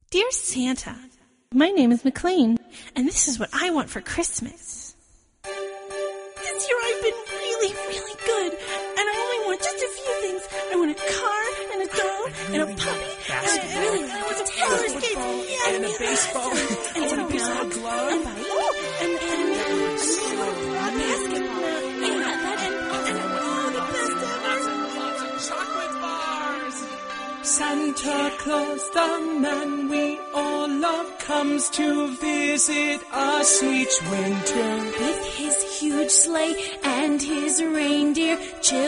Dear Santa, my name is McLean, and this is what I want for Christmas. This year I've been really, really good, and I only want just a few things. I want a car, and a doll, and a puppy, and I want some roller skates, and a baseball, and a piece of glove, and basketball, and all the best ever. Lots of chocolate bars. Santa Claus, the man we all love, comes to visit us each winter. With his huge sleigh and his reindeer,